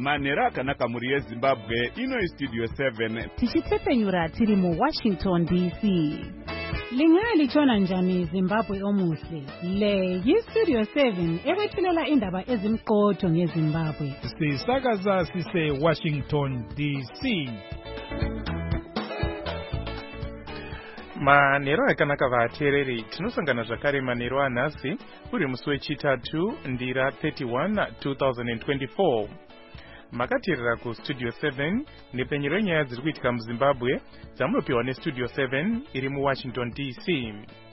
manhero akanaka mhuri yezimbabwe. Ino Studio 7 tichitsepenyura tiri muWashington DC. Lingalichona njani Zimbabwe omuhle? Le yiStudio 7 ekwethulela indaba ezimqotho ngeZimbabwe. Sisakaza sise Washington DC. Manhero akanaka vateereri, tinosangana zvakare manhero anhasi uri musi wechitatu ndira 31 2024. Makateerera kuStudio 7 nepenyero renyaya dziri kuitika muZimbabwe dzamunopiwa neStudio 7 iri muWashington DC.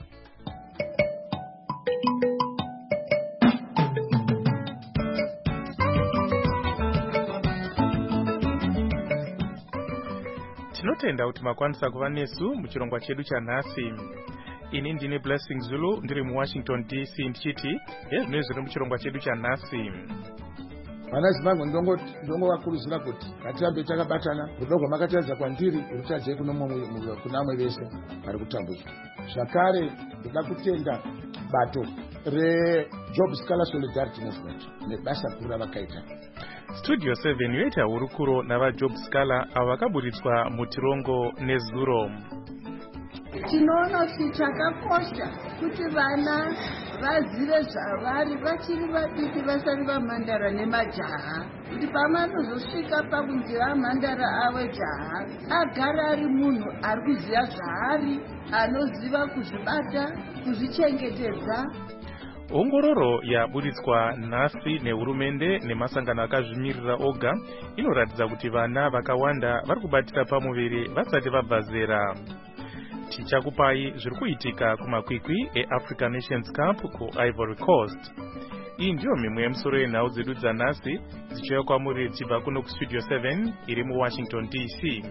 Tinotenda kuti makwanisa kuva nesu muchirongwa chedu chanhasi. Ini ndine Blessing Zulu ndiri muWashington DC ndichiti hezvino zviri muchirongwa chedu chanhasi. Vana Zimbabwe ndongovakurudzira kuti ngatirambe takabatana. Rudo rwamakataridza kwandiri rutadzei kuna amwe vese vari kutambudzwa. Zvakare ndoda kutenda bato reJob Scholar Solidarity Movement nebasa guru ravakaita. Studio 7 yoita hurukuro navaJob Scholar avo vakaburitswa mutirongo nezuro. Tinoona kuti chakakosha kuti vana vazive zvavari vachiri vadiki vasari vamhandara nemajaha, kuti pamanozosvika pakunzi vamhandara ave jaha agara ari munhu ari kuziva zvaari, anoziva kuzvibata, kuzvichengetedza. Ongororo yaburitswa nhasi nehurumende nemasangano akazvimirira oga inoratidza kuti vana vakawanda vari kubatira pamuviri vasati vabva zera. Tichakupai zviri kuitika kumakwikwi eAfrican Nations Cup kuIvory Coast. Iyi ndiyo mimwe yemusoro yenhau dzedu dzanhasi dzichiuya kwamuri tichibva kuno kuStudio 7 iri muWashington DC.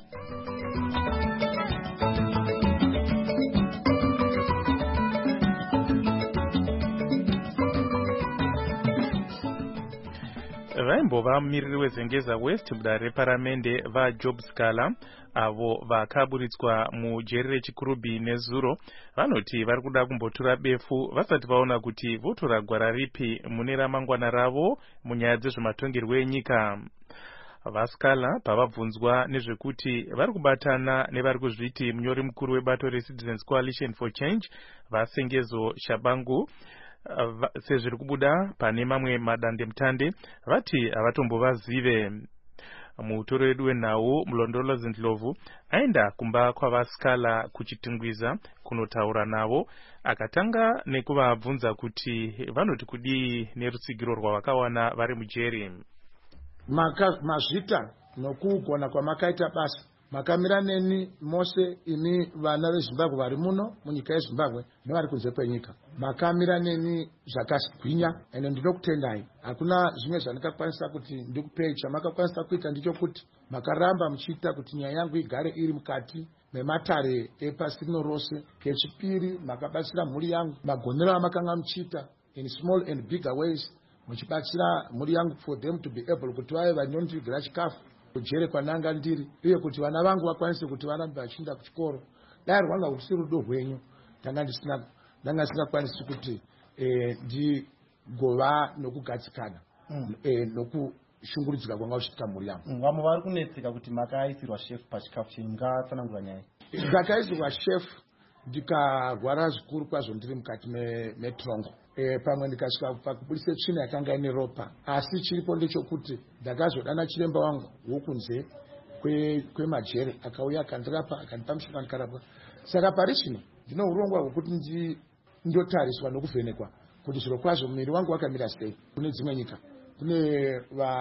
Vaimbova mumiriri weZengeza West mudare reparamende vaJob Scholar avo vakaburitswa mujeri rechikurubhi nezuro vanoti vari kuda kumbotura befu vasati vaona kuti votora gwara ripi mune ramangwana ravo munyaya dzezvematongerwo enyika. VaScholar pavabvunzwa nezvekuti vari kubatana nevari kuzviti munyori mukuru webato reCitizens Coalition for Change vaSengezo Shabangu sezviri kubuda pane mamwe madandemutande vati havatombovazive. Mutoro wedu wenhau Mlondolozi Ndlovu aenda kumba kwavaScholar kuchitingwiza kunotaura navo, akatanga nekuvabvunza kuti vanoti kudii nerutsigiro rwavakawana vari mujeri. Mazvita nokugona kwamakaita basa makamira neni mose imi vana veZimbabwe vari muno munyika yeZimbabwe nevari kunze kwenyika. Makamira neni zvakagwinya ende ndinokutendai. Hakuna zvimwe zvandingakwanisa kuti ndikupei. Chamakakwanisa kuita ndichokuti makaramba muchiita kuti nyaya yangu igare iri mukati mematare epasi rino rose. Kechipiri makabatsira mhuri yangu, magonero amakanga muchiita in small and bigger ways, muchibatsira mhuri yangu for them to be able kuti vave vanondivigira chikafu kujere kwananga ndiri, uye kuti vana vangu vakwanise kuti varambe vachienda kuchikoro. Dai rwanga kusiri rudo rwenyu ndanga ndisingakwanisi kuti ndigova nokugadzikana nokushungurudzika kwanga kuchitika mhuri yangu. Vamwe vari kunetseka kuti makaisirwa chef pachikafu chenyu, ngatsanangura nyaya. Ndakaisirwa chef ndikarwara zvikuru kwazvo ndiri mukati metrongo. Pamwe ndikasvika pakubudisa tsvina yakanga ine ropa, asi chiripo ndechokuti ndakazodana chiremba wangu wokunze kwemajere akauya akandirapa akandipa mushonga ndikarapwa. Saka pari zvino ndino urongwa hwekuti ndotariswa nokuvhenekwa kuti zviro kwazvo muviri wangu wakamira sei. Kune dzimwe nyika kune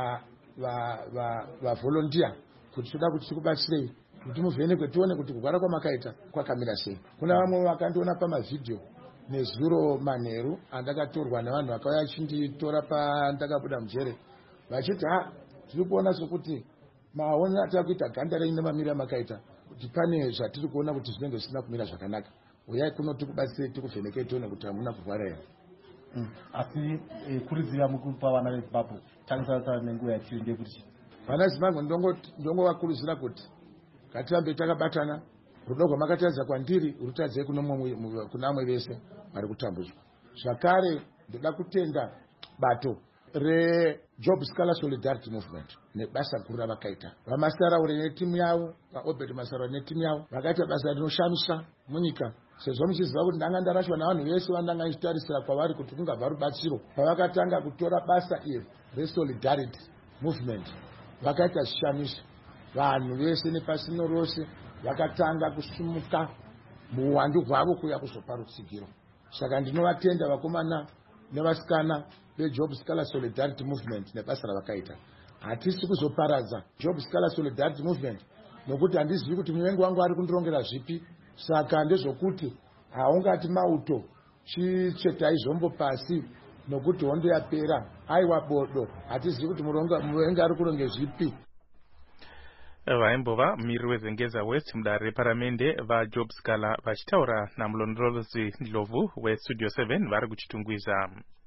vavolontiya kuti toda kuti tikubatsirei kuti muvhenekwe tione kuti kurwara kwamakaita kwakamira sei. Kuna vamwe vakandiona pamavhidhiyo nezuro manheru andakatorwa nevanhu vakauya achinditora pandakabuda mujere vachiti tiri kuona sokuti maonero atava kuita ganda renyu nemamiriro amakaita kuti pane zvatiri kuona kuti zvinenge zvisina kumira zvakanaka. Uyai kuno tikubatsirei tikuvhenekei tione kuti hamuna kurwara here. Asi kuridziva mukupa vana veZimbabwe tarisasa nenguva yatiri ndekuti vana Zimbabwe ndongovakurudzira kuti ngatirambe takabatana. Rudo rwamakataridza kwandiri rutadzei kuna amwe vese vari kutambudzwa. Zvakare ndoda kutenda bato reJob Scholar Solidarity Movement nebasa guru ravakaita. Vamasaraure netimu yavo, vaObed Masaraure netimu yavo vakaita basa rinoshamisa munyika. Sezvo muchiziva kuti ndanga ndarashwa navanhu vese vandanga ichitarisira kwavari kuti kungabva rubatsiro. Pavakatanga kutora basa iri reSolidarity Movement vakaita zvishamiso. Vanhu vese nepasino rose vakatanga kusumuka muwandu hwavo kuya kuzopa rutsigiro. Saka ndinovatenda vakomana nevasikana veJob Scholar Solidarity Movement nebasa ravakaita. Hatisi kuzoparadza Job Scholar Solidarity Movement nokuti handizivi kuti muvengi wangu ari kundirongera zvipi. Saka ndezvokuti haungati mauto chichetai zvombo pasi nokuti hondo yapera. Aiwa bodo, hatizivi kuti muvengi ari kuronge zvipi. Vaimbova miri wezengeza West mudare reparamende vaJob Scholar vachitaura namulondolozi Ndlovu weStudio 7 vari kuchitungwiza.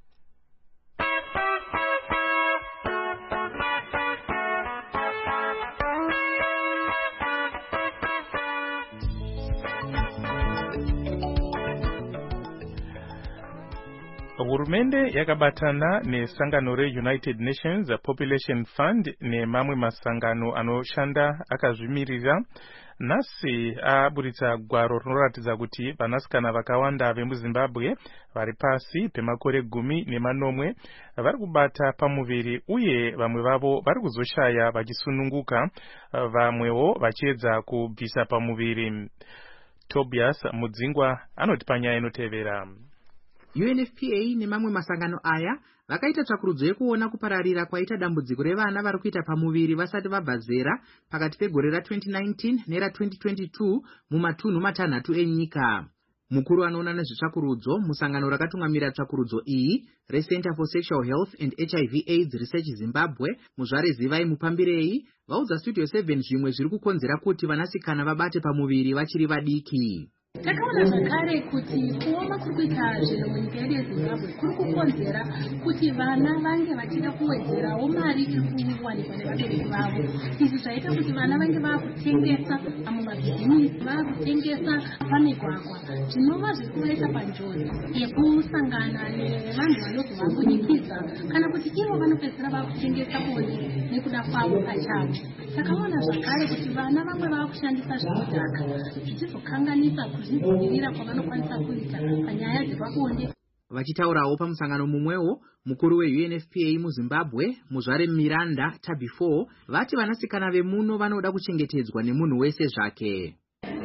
Hurumende yakabatana nesangano reUnited Nations Population Fund nemamwe masangano anoshanda akazvimirira nhasi aburitsa gwaro rinoratidza kuti vanasikana vakawanda vemuZimbabwe vari pasi pemakore 19 vari kubata pamuviri uye vamwe vavo vari kuzoshaya vachisununguka, vamwewo vachiedza kubvisa pamuviri. Tobias Mudzingwa anoti panyaya inotevera. UNFPA nemamwe masangano aya vakaita tsvakurudzo yekuona kupararira kwaita dambudziko revana vari kuita pamuviri vasati vabva zera pakati pegore ra2019 nera2022 mumatunhu matanhatu enyika. Mukuru anoona nezvetsvakurudzo musangano rakatungamira tsvakurudzo iyi reCenter for Sexual Health and HIV/AIDS Research Zimbabwe, Muzvare Zivai Mupambirei, vaudza Studio 7 zvimwe zviri kukonzera kuti vanasikana vabate pamuviri vachiri vadiki. Takaona zvakare kuti kuoma kuri kuita zvinhu munyika yedu yeZimbabwe kuri kukonzera kuti vana vange vachida kuwedzerawo mari iri kuwanikwa nevabereki vavo. Izvi zvaita kuti vana vange vaakutengesa mumabhizinisi, vaakutengesa pamigwagwa, zvinova zviri kuvaisa panjodzi yekusangana nevanhu vanozovabudikidza kana kuti ivo vanopedzisira vaakutengesa bonde nekuda kwavo pachavo. Takaona zvakare kuti vana vamwe vaakushandisa zvinodhaka zvichizokanganisa kuzvidzivirira kwavanokwanisa kuita panyaya dzepabonde. Vachitaurawo pamusangano mumwewo, mukuru weUNFPA muZimbabwe, Muzvare Miranda Tabi4, vati vanasikana vemuno vanoda kuchengetedzwa nemunhu wese zvake.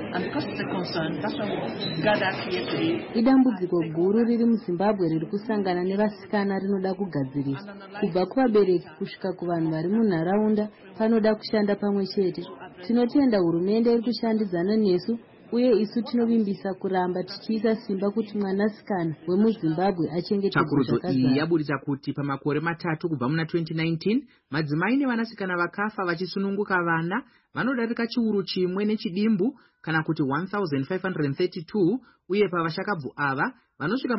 Idambudziko guru riri muZimbabwe riri kusangana nevasikana rinoda kugadziriswa. Kubva kuvabereki kusvika kuvanhu vari munharaunda panoda kushanda pamwe chete. Tinotenda hurumende iri kushandidzana nesu uye isu tinovimbisa kuramba tichiisa simba kuti mwanasikana wemuZimbabwe achengetedzwe zvakadzara. Tsvakurudzo iyi yaburitsa kuti pamakore matatu kubva muna 2019 madzimai nevanasikana vakafa vachisununguka vana vanodarika chiuru chimwe nechidimbu kana kuti 1532 uye pavashakabvu ava vanosvika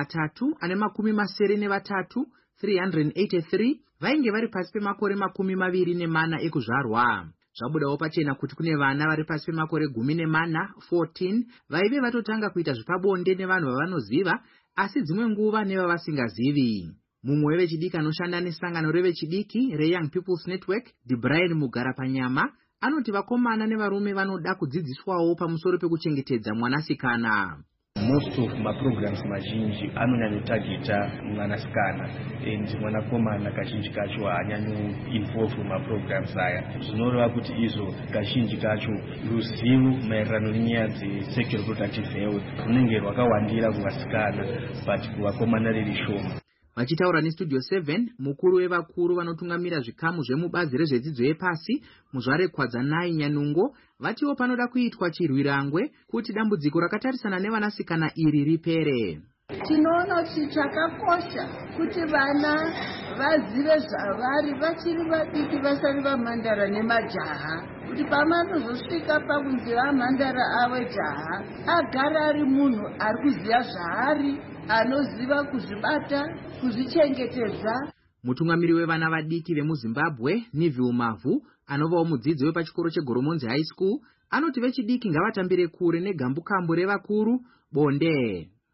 383 383 vainge vari pasi pemakore 24 ekuzvarwa. Zvabudawo pachena kuti kune vana vari pasi pemakore 14 vaive vatotanga kuita zvepabonde nevanhu vavanoziva asi dzimwe nguva nevavasingazivi. Mumwe wevechidiki anoshanda nesangano revechidiki reYoung People's Network, Brian Mugarapanyama, anoti vakomana nevarume vanoda kudzidziswawo pamusoro pekuchengetedza mwanasikana. Most of my programs mazhinji anonyanyotageta mwanasikana and mwanakomana kazhinji kacho haanyanyo involve mumaprograms aya. Zvinoreva kuti izvo kazhinji kacho ruzivo maererano nenyaya dzesexual reproductive health runenge rwakawandira kuvasikana but kuvakomana riri shoma. Vachitaura neStudio 7, mukuru wevakuru vanotungamira zvikamu zvemubazi rezvedzidzo yepasi, Muzvare Kwadzanai Nyanungo, vatiwo panoda kuitwa chirwirangwe kuti dambudziko rakatarisana nevanasikana iri ripere. Tinoona kuti chakakosha kuti vana vazive zvavari vachiri vadiki vasari vamhandara nemajaha, kuti pamanozosvika pakunzi vamhandara ave jaha agara ari munhu ari kuziva zvaari, anoziva kuzvibata, kuzvichengetedza. Mutungamiri wevana vadiki vemuZimbabwe, Nivil Mavu, anovawo mudzidzi wepachikoro cheGoromonzi High School, anoti vechidiki ngavatambire kure negambukambu revakuru bonde.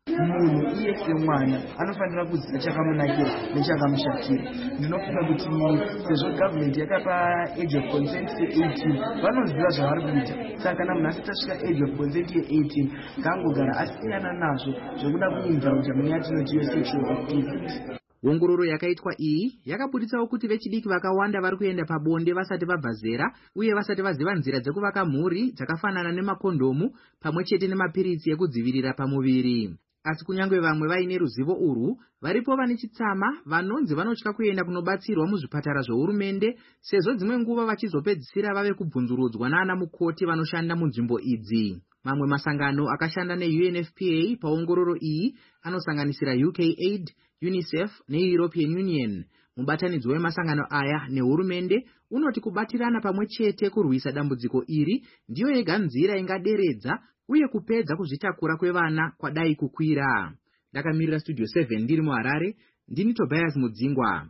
munhu iye semwana anofanira kuziva chakamunakira nechakamushatira. Ndinofunga kuti sezvo gavhumenti yakapa age of consent se18 vanoziva zvavari kuita, saka kana munhu asati asvika age of consent ye18 ngangogara asiyana nazvo zvokuda kuinvauta mune yatinoti yesexual activity. Ongororo yakaitwa iyi yakabuditsawo kuti vechidiki vakawanda vari kuenda pabonde vasati vabva zera uye vasati vaziva nzira dzekuvaka mhuri dzakafanana nemakondomu pamwe chete nemapiritsi ekudzivirira pamuviri. Asi kunyange vamwe vaine ruzivo urwu, varipo vane chitsama vanonzi vanotya kuenda kunobatsirwa muzvipatara zvohurumende sezvo dzimwe nguva vachizopedzisira vave kubvunzurudzwa naana mukoti vanoshanda munzvimbo idzi. Mamwe masangano akashanda neUNFPA paongororo iyi anosanganisira UKAID, UNICEF neEuropean Union. Mubatanidzwa wemasangano aya nehurumende unoti kubatirana pamwe chete kurwisa dambudziko iri ndiyo yega nzira ingaderedza uye kupedza kuzvitakura kwevana kwadai kukwira. Ndakamirira Studio 7 ndiri muHarare, ndini Tobias Mudzingwa.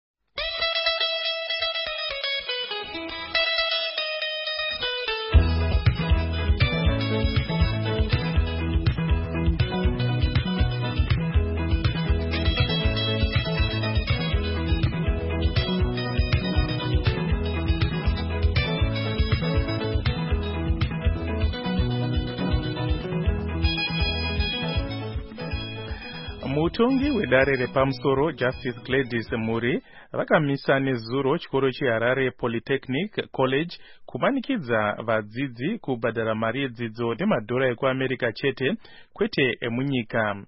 Mutongi wedare repamusoro Justice Gladys Muri vakamisa nezuro chikoro cheHarare Polytechnic College kumanikidza vadzidzi kubhadhara mari yedzidzo nemadhora ekuAmerica chete kwete emunyika.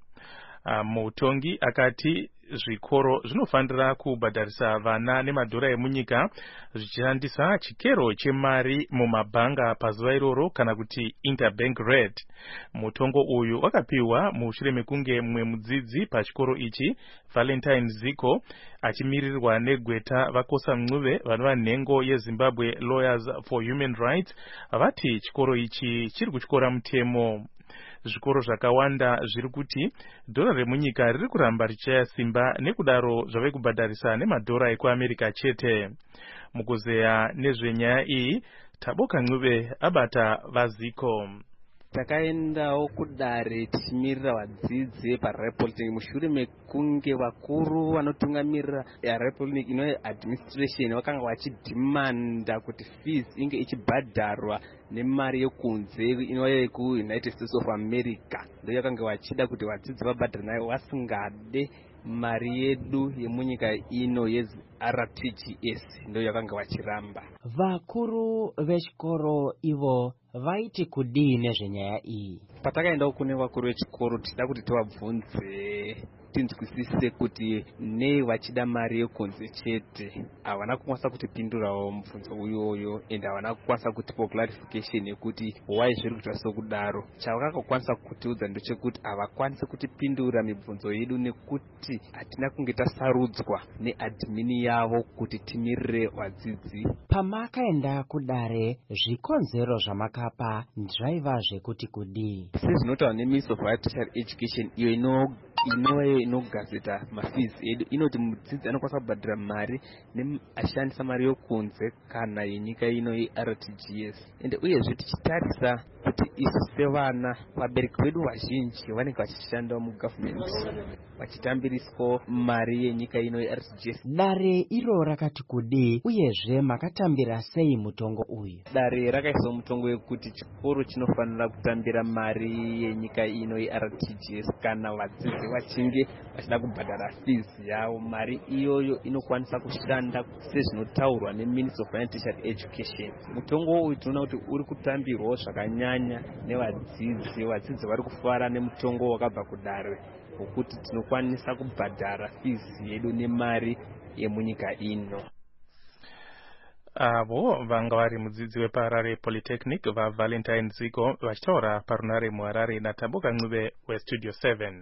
Mutongi akati zvikoro zvinofanira kubhadharisa vana nemadhora emunyika zvichishandisa chikero chemari mumabhanga pazuva iroro kana kuti interbank rate. Mutongo uyu wakapiwa mushure mekunge mumwe mudzidzi pachikoro ichi Valentine Ziko achimirirwa negweta vakosa mncuve vanova nhengo yeZimbabwe Lawyers for Human Rights vati chikoro ichi chiri kutyora mutemo. Zvikoro zvakawanda zviri kuti dhora remunyika riri kuramba richaya simba nekudaro zvave kubhadharisa nemadhora ekuAmerica chete. Mukuzeya nezvenyaya iyi Taboka Ncube abata vaZiko. Takaendawo kudare tichimirira vadzidzi paHarare Polytechnic mushure mekunge vakuru vanotungamirira Harare Polytechnic ino administration vakanga vachidhimanda kuti fees inge ichibhadharwa nemari yekunze inouya yeku-United States of America. Ndo yakanga vachida kuti vadzidzi vabhadhare nayo vasingade mari yedu yemunyika ino yeRTGS. Ndo yakanga vachiramba. Vakuru vechikoro ivo vaiti kudii nezvenyaya iyi? Patakaendawo kune vakuru vechikoro tichida kuti tivabvunze tinzwisise kuti nei vachida mari yekunze chete. Havana kukwanisa kutipindurawo mubvunzo uyoyo ende havana kukwanisa kutipa clarification yekuti why zviri kuitwa sokudaro. Chavakakwanisa kutiudza ndechekuti havakwanisi kutipindura mibvunzo yedu nekuti hatina kunge tasarudzwa neadmini yavo kuti timirire vadzidzi. Pamakaenda kudare zvikonzero zvamakapa zvaiva zvekuti kudii? Sezvinotaurwa neMinistry of Higher Tertiary Education iyo inogazeta mafees edu inoti mudzidzi anokwanisa kubhadhira mari ashandisa mari yokunze kana yenyika ino yeRTGS. Ende uyezve tichitarisa kuti isu sevana vabereki vedu vazhinji vanenge vachishandawo mugavhumenti vachitambiriswa mari yenyika ino yeRTGS. Dare iro rakati kudii uyezve makatambira sei mutongo uyu? Dare rakaiswa mutongo wekuti chikoro chinofanira kutambira mari yenyika ino yeRTGS kana vadzidzi vachinge vachida kubhadhara fees yavo. Mari iyoyo inokwanisa kushanda sezvinotaurwa neMinistry of Higher Tertiary Education. Mutongo uyu tinoona kuti uri kutambirwawo zvakanyanya nevadzidzi. Vadzidzi vari kufara nemutongo wakabva kudare wokuti tinokwanisa kubhadhara fees yedu nemari yemunyika ino. Avo vanga vari mudzidzi wepaHarare Polytechnic vaValentine Ziko vachitaura parunare muHarare naTaboka Ncube weStudio 7.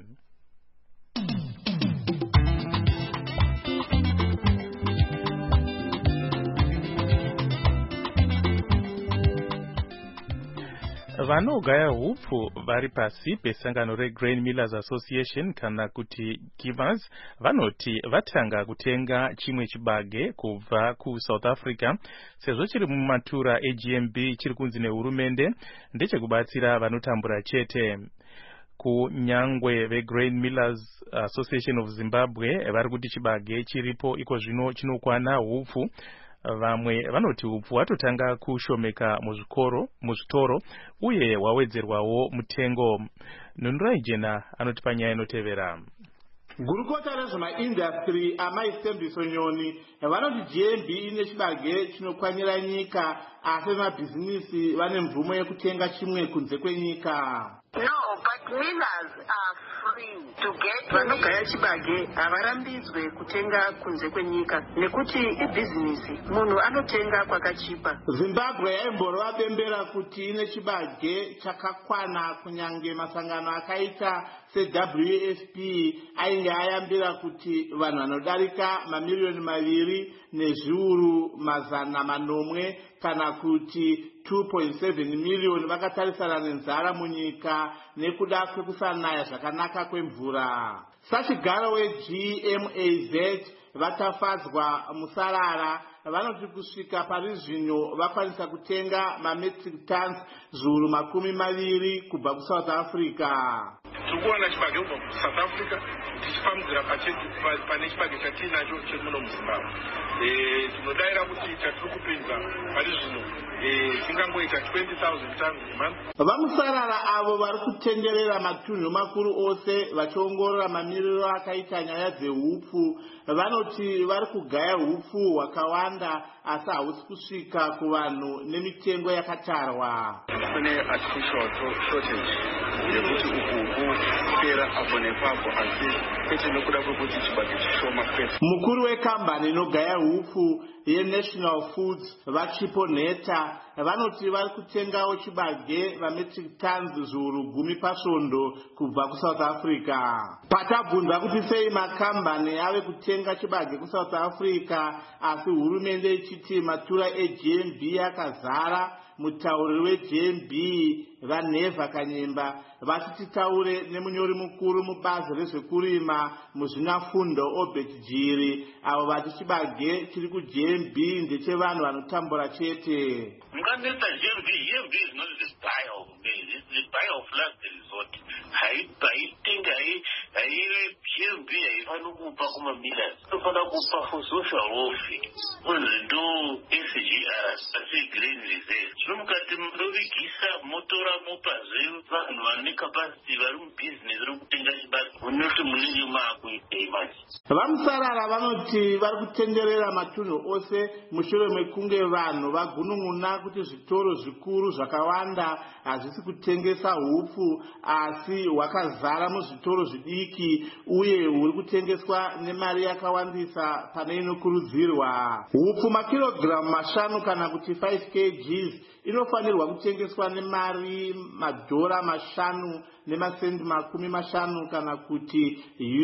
Vanogaya hupfu vari pasi pesangano reGrain Millers Association kana kuti Givers vanoti vatanga kutenga chimwe chibage kubva kuSouth Africa sezvo chiri mumatura eGMB chiri kunzi nehurumende ndechekubatsira vanotambura chete. kunyangwe veGrain Millers Association of Zimbabwe vari kuti chibage chiripo iko zvino chinokwana hupfu. Vamwe vanoti hupfu watotanga kushomeka muzvitoro uye wawedzerwawo mutengo. Nunurai Jena anoti panyaya inotevera. Gurukota rezvemaindastry amaisembviso nyoni vanoti GMB ine chibage chinokwanira nyika, asi vemabhizinisi vane mvumo yekutenga chimwe kunze kwenyika. No, but millers are free to get. Vanogaya chibage havarambidzwe kutenga kunze kwenyika nekuti ibhizinisi, munhu anotenga kwakachipa. Zimbabwe yaimborova bembera kuti ine chibage chakakwana, kunyange masangano akaita seWFP ainge ayambira kuti vanhu vanodarika mamiliyoni 2,200,000 kana kuti 2.7 miliyoni vakatarisana nenzara munyika nekuda kwekusanaya zvakanaka kwemvura. Sachigaro weGMAZ vatafadzwa musarara vanoti kusvika pari zvino vakwanisa kutenga mametric tons 20,000 kubva kuSouth Africa. Tikuona chibage kubva kuSouth Africa tichifambidzira pane chibage chatinacho chemuno muZimbabwe. Tinodaira kuti chatiri kupinza pari zvino tingangoita 20,000 tons a month. Vamusarara avo vari kutenderera matunhu makuru ose vachiongorora mamiriro akaita nyaya dzehupfu. Vanoti vari kugaya hupfu hwakawanda asi hahusi kusvika kuvanhu nemitengo yakatarwa. Kune artificial shortage yekuti uku kupera apo nepapo asi kwete nekuda kwekuti chibage chishoma kwete. Mukuru wekambani inogaya hupfu yeNational Foods vachiponeta vanoti vari kutengawo chibage vametric tons 10,000 pasvondo kubva kuSouth Africa. Patabvunza kuti sei makambani ave kutenga chibage kuSouth Africa asi hurumende ichiti matura eGMB yakazara, mutauriri weGMB vaNeva Kanyemba vachiti taure nemunyori mukuru mubazi rezvekurima muzvinafundo Obert Jiri avo vati chibage chiri kuGMB ndechevanhu vanotambura chete. Mukaneta GMB is not this buy of maize, it's the buy of last resort. Haitenga GMB haifani kupa kumamillers, inofana kupa for social welfare. Kunzi ndo SGR, asi Grain Reserve. Zvinomukati murovigisa motora mopazve vanhu vane capacity vari mubusiness rokutenga chibage unoti munenge maakuitei manje. Vamusarara vanoti vari kutenderera matunhu ose mushure mekunge vanhu vagunun'una kuti zvitoro zvikuru zvakawanda hazvisi kutengesa hupfu asi hwakazara muzvitoro zvidiki uye huri kutengeswa nemari yakawandisa pane inokurudzirwa. Hupfu makilogiramu 5 kana kuti 5 kgs inofanirwa kutengeswa nemari $5 nemasendi 50 kana kuti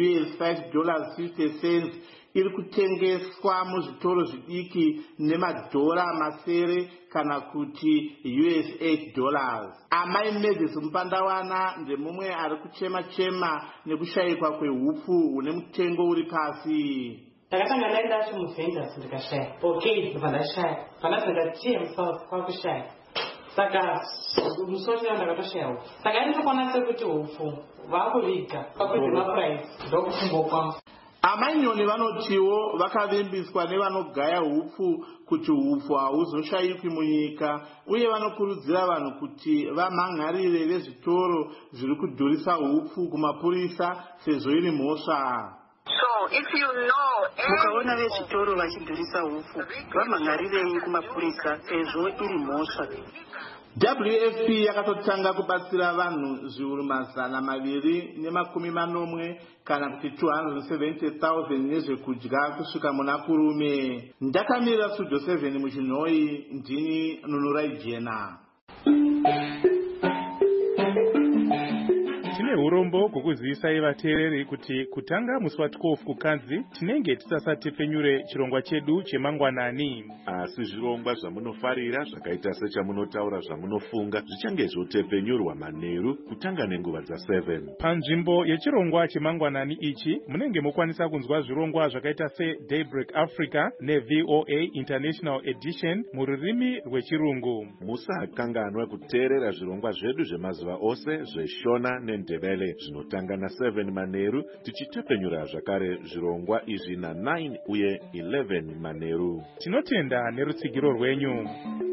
$5.50 iri kutengeswa muzvitoro zvidiki $7 kana kuti $8. Amai Medis Mupandawana ndemumwe ari kuchema nekushayikwa kwehupfu hune mutengo uri pasi. Takatanga naenda chimuvhendas ndikashaya. Okay, ndikashaya. Panazanga TM kwakushaya. Saka musochera ndakatoshayawo. Saka ndinokwanisa kuti hupfu vakuviga pakuti maprice ndokufungo. Amanyoni vanotiwo vakavimbiswa nevanogaya hupfu kuti hupfu hauzoshayikwi munyika uye vanokurudzira vanhu kuti vamhangarire vezvitoro zviri kudhurisa hupfu kumapurisa sezvo iri mhosva. So if you know mukaona vezvitoro vachidhurisa hupfu vamhangarirei kumapurisa sezvo iri mhosva. WFP yakatotanga kubatsira vanhu 240,000 kana kuti 270,000 nezvekudya kusvika muna kurume. Ndakamirira Studio 7 muchinhoi, ndini Nunurai Jena. Tine urombo kukuzivisai vateereri kuti kutanga musi wa12 kuKadzi tinenge tisasatepfenyure chirongwa chedu chemangwanani. Asi zvirongwa zvamunofarira zvakaita sechamunotaura zvamunofunga zvichange zvotepfenyurwa manheru kutanga nenguva dza7. Panzvimbo yechirongwa chemangwanani ichi munenge mokwanisa kunzwa zvirongwa zvakaita seDaybreak Africa neVOA International Edition mururimi rwechirungu. Musakanganwa kuteerera zvirongwa zvedu zvemazuva ose zveShona neNdebele Ndebele zvinotanga na7 manheru, tichitepenyura zvakare zvirongwa izvi na9 uye 11 manheru. Tinotenda nerutsigiro rwenyu.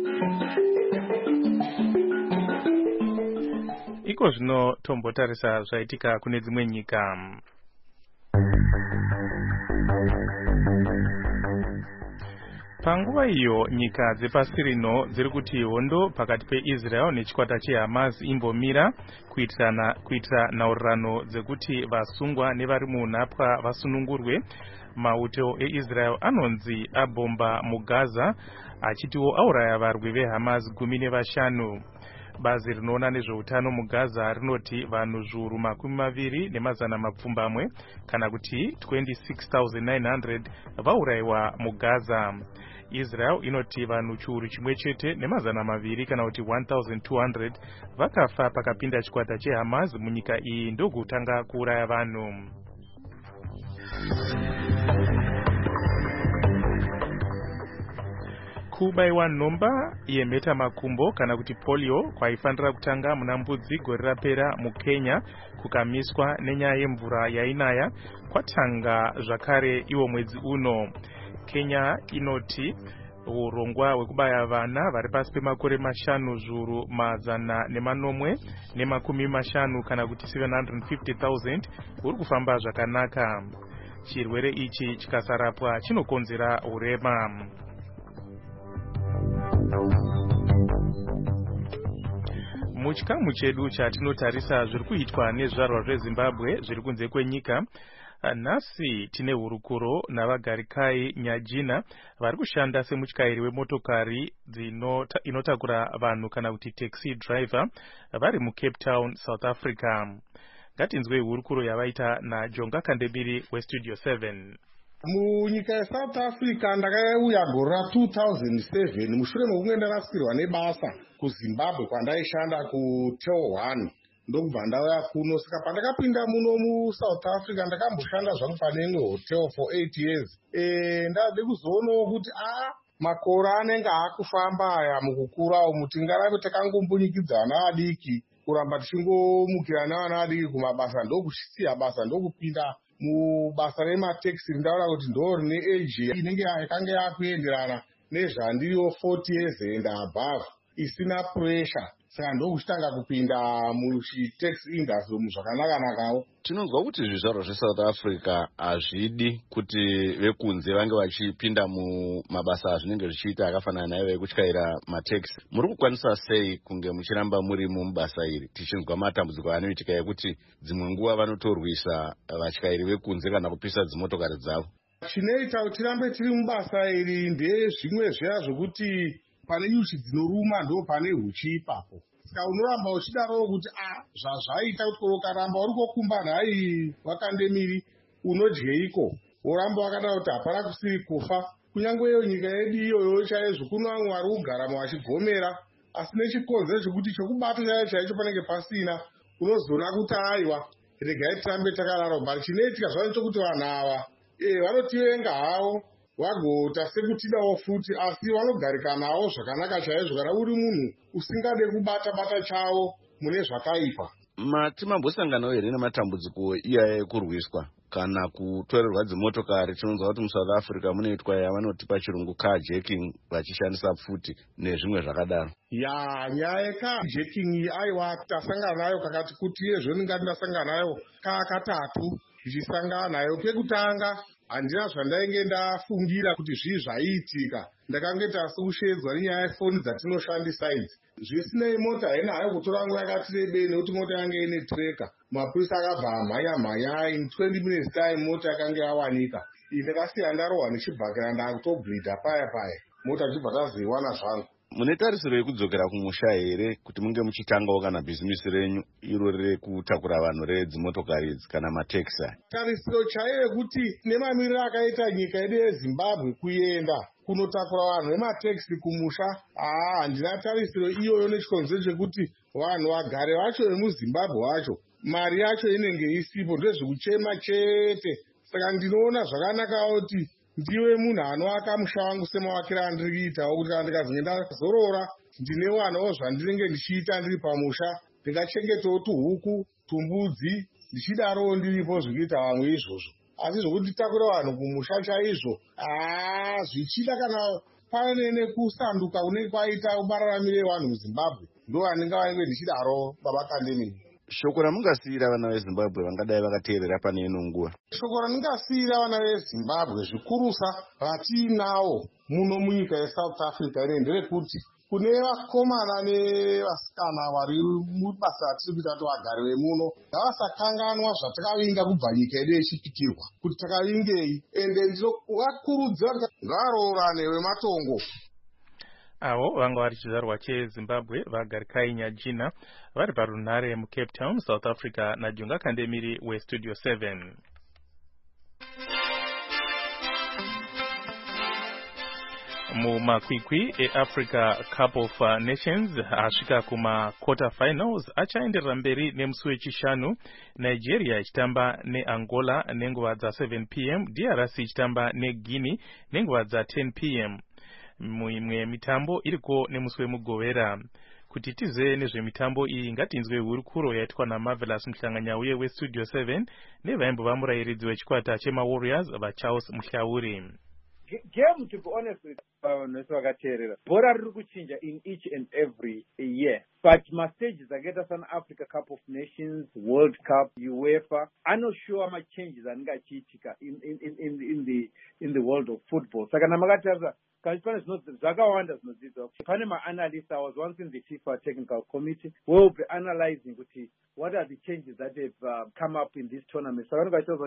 Iko zvino tombotarisa zvaitika kune dzimwe nyika. Panguva iyo nyika dzepasi rino dziri kuti hondo pakati peIsrael nechikwata cheHamas imbomira kuitira nhaurirano dzekuti vasungwa nevari munhapwa vasunungurwe. Mauto eIsrael anonzi abhomba muGaza achitiwo auraya varwi veHamas 15. Bazi rinoona nezveutano muGaza rinoti vanhu zviuru 20 kana kuti 26,900 vaurayiwa muGaza. Israel inoti vanhu chiuru chimwe chete ne200 kana kuti 1,200 vakafa pakapinda chikwata cheHamas munyika iyi ndokutanga kuuraya vanhu. Kubayiwa nhomba yemheta makumbo kana kuti polio kwaifanira kutanga muna Mbudzi gore rapera muKenya kukamiswa nenyaya yemvura yainaya kwatanga zvakare iwo mwedzi uno. Kenya inoti urongwa hwekubaya vana vari pasi pemakore 5,150 kana kuti 750,000 uri kufamba zvakanaka. Chirwere ichi chikasarapwa chinokonzera urema. Muchikamu chedu chatinotarisa zviri kuitwa nezvarwa zveZimbabwe zviri kunze kwenyika. Nhasi tine hurukuro navagarikai Nyajina vari kushanda semutyiri wemotokari inotakura vanhu kana kuti taxi driver vari muCape Town, South Africa. Ngatinzwe hurukuro yavaita naJonga Kandebiri weStudio 7. Munyika yeSouth Africa ndakauya gore ra2007 mushure mekunge ndarasikirwa nebasa kuZimbabwe kwandaishanda kuTel 1 ndokubva ndauya kuno. Saka pandakapinda muno muSouth Africa ndakamboshanda zvangu pane imwe hotel for 8 years. Ndade kuzoonawo kuti makore anenge akufamba aya mukukura umu tingarave takangombunyikidza vana vadiki kuramba tichingomukira navana vadiki kumabasa ndokusiya basa ndokupinda mubasa remateksi rindaura kuti ndo rine age inenge yakanga yakuenderana nezvandiriyo 40 years and above isina pressure. Saka ndokuchitanga kupinda muchitaxi industry zvakanaka-nakawo. Tinonzwa kuti zvizvarwa zveSouth Africa hazvidi kuti vekunze vange vachipinda mumabasa azvinenge zvichiita akafanana naive ekutyaira mataxi. Muri kukwanisa sei kunge muchiramba muri mubasa iri tichinzwa matambudziko anoitika ekuti dzimwe nguva vanotorwisa vatyairi vekunze kana kupisa dzimotokari dzavo? Chinoita kuti tirambe tiri mubasa iri ndezvimwe zviya zvokuti pane nyuchi dzinoruma ndo pane huchi ipapo. Saka unoramba uchidaro kuti zvazvaita kuti ukaramba uri kokumba nhai Wakandemiri unodyeiko, woramba wakadaro kuti hapana kusiri kufa. Kunyange iyo nyika yedu iyoyo chaizvo kuno vamwe vari kugaramo vachigomera, asi nechikonzero chekuti chokubata chaicho panenge pasina. Unozoona kuti aiwa regai tirambe takadaro. Bhari chinoitika zvacho chokuti vanhu ava vanotivenga havo vagota sekutidawo futi, asi vanogarika nawo zvakanaka chaizvo kana uri munhu usingade kubata chavo mune zvakaipa. Matimambosanganawo here nematambudziko iyaya ekurwiswa kana kutorerwa dzimotokari? Tinonzwa kuti muSouth Africa munoitwa yavanoti pachirungu carjacking vachishandisa pfuti nezvimwe zvakadaro. Nyaya yecarjacking aiwa tasangana nayo kakati kuti yezvo ndingati ndasangana nayo kakatatu tichisangana nayo. Pekutanga handina zvandainge ndafungira kuti zvii zvaiitika. Ndakangeta sekushedzwa nenyaya yefoni dzatinoshandisa idzi. Zvisinei mota haina hayo kutora nguva yakati rebei nekuti mota yange ine treka. Mapurisa akabva amhanya in 20 minutes time mota yakanga yawanika. Ndakasiya ndarohwa nechibhakira ndakutobhidha paya mota tichibva tazoiwana zvangu. Mune tarisiro yekudzokera kumusha here kuti munge muchitangawo kana bhizimisi renyu iro rekutakura vanhu redzimotokari idzi kana mataxi? Tarisiro chaiyo yekuti nemamiriro akaita nyika yedu yeZimbabwe kuenda kunotakura vanhu vemataxi kumusha, handina tarisiro iyoyo nechikonzero chekuti vanhu vagare vacho vemuZimbabwe vacho mari yacho inenge isipo, ndezvekuchema chete. Saka ndinoona zvakanakawo kuti ndiwe munhu anoaka musha wangu semavakira andiri kuitawo, kuti kana ndikazonge ndazorora ndine wanawo zvandinenge ndichiita ndiri pamusha. Ndingachengetawo tuhuku tumbudzi ndichidaro ndiripo zvikuita vamwe izvozvo. Asi zvokuti takura vanhu kumusha chaizvo zvichida kana pane nekusanduka kunenge kwaita kubararamire vanhu muZimbabwe ndo vanenge vanenge ndichidaro baba Kandemini. Shoko ramungasiyira vana veZimbabwe vangadai vakateerera pane ino nguva? Shoko raningasiyira vana veZimbabwe zvikurusa vatiinawo muno munyika yeSouth Africa ine nderekuti kune vakomana nevasikana vari mubasa ratiri kuita kuti vagari vemuno ngavasakanganwa zvatakavinga kubva nyika yedu yechipitirwa kuti takavingei, ende ndinovakurudzira kuti ngavaroorane vematongo. Avo vanga vari chizvarwa cheZimbabwe vaGarikai Nyajina vari parunhare muCape Town, South Africa naJunga Kandemiri weStudio 7. Mumakwikwi eAfrica Cup of Nations asvika kuma-quarter finals achaenderera mberi nemusi wechishanu, Nigeria ichitamba neAngola nenguva dza7 p.m, DRC ichitamba neGuinea nenguva dza10 p.m. Muimwe mitambo iriko nemusi wemugovera. Kuti tize nezvemitambo iyi ngatinzwe hurukuro yaitwa naMarvelous Muhlanganyauye weStudio 7 nevaimbova murayiridzi wechikwata chemaWarriors vaCharles Muhlauri. Game, to be honest with you, bora riri kuchinja in each and every year. But my stages ageta South Africa Cup of Nations, World Cup, UEFA, I'm not sure how much changes anenge achiitika in the world of football. Saka namakataza kazipana zvakawanda zvinodzidzwa. Pane ma-analysts, I was once in the FIFA technical committee, where we'll be analyzing what are the changes that have come up in this tournament. So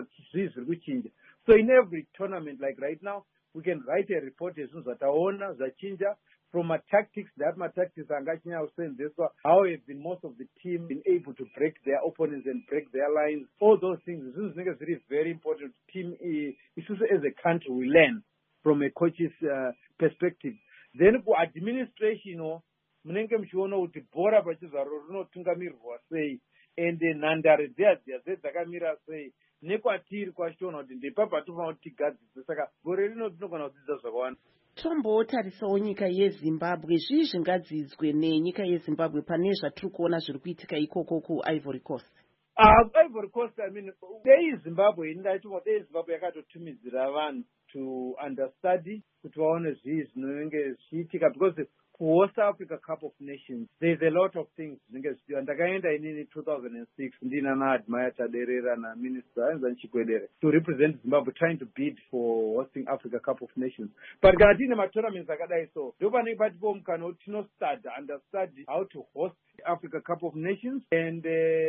in every tournament, like right now, we can write a report as soon as Zachinja from a tactics, that my tactics are saying this, how have been most of the team been able to break their opponents and break their lines, all those things. This is very important. Team as a country, we learn from a coach's perspective. Then for administration, munenge muchiona kuti bhora pachizvaro rinotungamirirwa sei ende nhandare dzakamira sei nekwatiri kwachiona kuti ndepapa tofanira kuti tigadzidze. Saka gore rino tinogona kudzidza zvakawanda. Tombotarisawo nyika yeZimbabwe, zvii zvingadzidzwe nenyika yeZimbabwe pane zvatiri kuona zviri kuitika ikoko kuIvory Coast? Ivory Coast, I mean, dei Zimbabwe yakatotumidzira vanhu to understudy kuti vaone zvii zvinenge zvichiitika, because for South Africa Cup of Nations, there's a lot of things. Ndakaenda in 2006, ndinana Admire Taderera na Minister Anzan Chikwedere to represent Zimbabwe, trying to bid for hosting Africa Cup of Nations. But kana tine ma-tournaments akadai so, ndopanenge patipo mukana kuti understudy how to host Africa Cup of Nations, and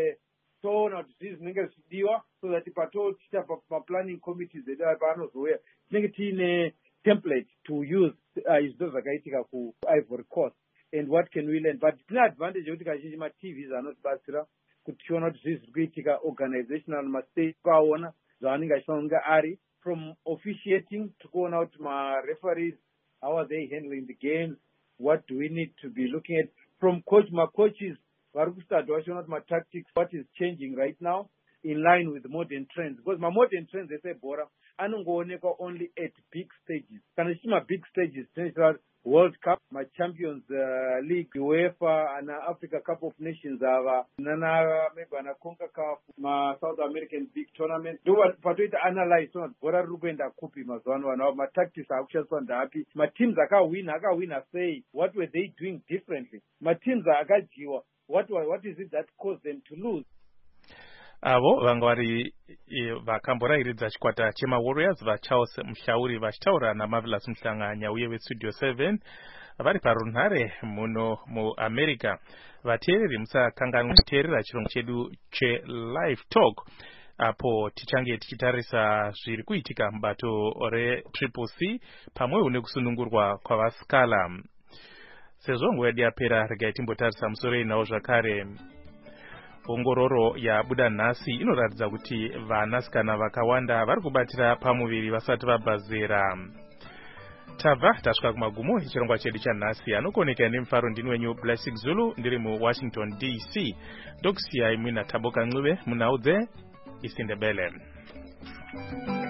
toona kuti zvii zvinenge zvichidiwa so that patochita pa-planning committees edu paanozouya tinenge tiine template to use izvo zvakaitika kuIvory Coast, and what can we learn. But tine advantage yekuti kazhinji ma-TVs anotibatsira kuti tichiona kuti zvii zviri kuitika organizational ma-state paona zvaanenge achifanira kunge ari, from officiating tikuona kuti ma-referees, how are they handling the games, what do we need to be looking at, from ma-coaches vari kustart vachiona kuti ma-tactics, what is changing right now in line with modern trends, because ma-modern trends esebhora anongoonekwa only at big stages. Kana chichi ma-big stages tinechita World Cup, ma-Champions League, UEFA, ana Africa Cup of Nations ava, maybe ana CONCACAF, ma-South American big tournament. Ndo patoita analyze so kuti bhora riri kuenda kupi mazuva ano, ma-tactics akushandiswa ndapi, ma-teams akawina sei, what were they doing differently, ma-teams akajiwa, what is it that caused them to lose. Avo vanga vari vakamborayiridza chikwata chemaWarriors vaCharles Muhlauri vachitaura naMarvelous Muhlanganyauye weStudio 7 vari parunhare muno muAmerica. Vateereri musakanganwa kuteerera chirongwa chedu cheLive Talk apo tichange tichitarisa zviri kuitika mubato reCCC pamwewo nekusunungurwa kwavasikala. Sezvo nguva yedu yapera, regai timbotarisa musoro inawo zvakare. Ongororo yabuda nhasi inoratidza kuti vanasikana vakawanda vari kubatira pamuviri vasati vabvazera. Tabva tasvika kumagumo echirongwa chedu chanhasi. Anokoneka nemufaro ndini wenyu Blessing Zulu, ndiri muWashington DC. Ndokusiyai muina Taboka Ncube munhau dzeIsindebele.